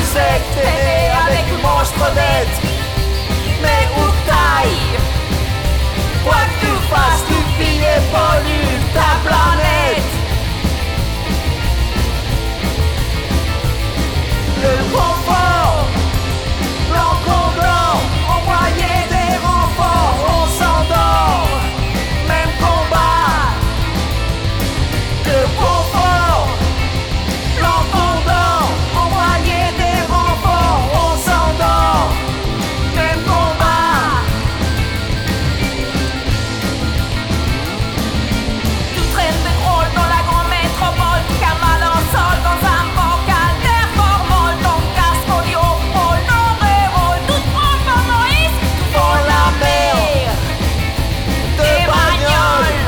sais que t'es né avec une manche crevette. Mais où que t'ailles, quoi que tu fasses, tu vis et pollues ta planète. Le confort, l'encombrant, envoyer des renforts, on s'endort, même combat. Le confort, l'encombrant, envoyer des renforts, on s'endort, même combat. Tout traîne de drôle dans la grande métropole, Kamal en sol dans un bocal d'air formol, ton casque audio, pôle, non rérole, tout prend par Moïse, tout Pour la mer des de bagnole.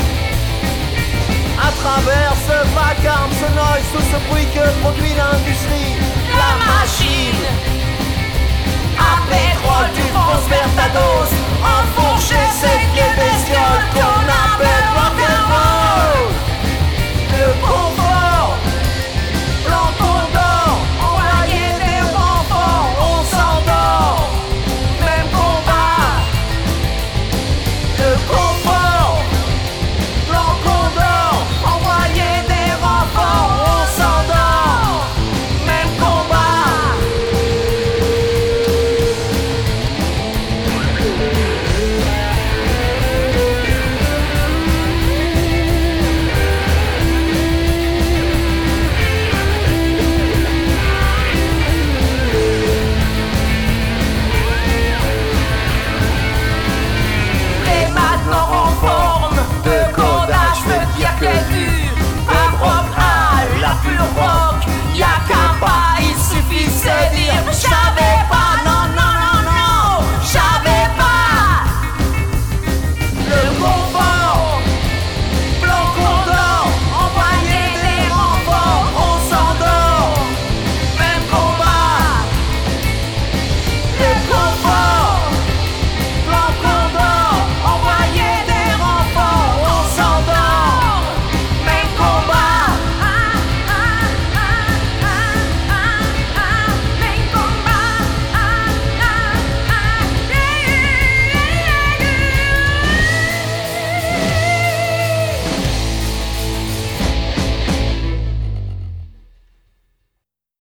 À travers ce vacarme, ce noise, tout ce bruit que produit l'industrie, la machine. à pétrole, tu fonces vers ta dose, enfourcher ces vieilles bestioles qu'on appelle rock'n'roll.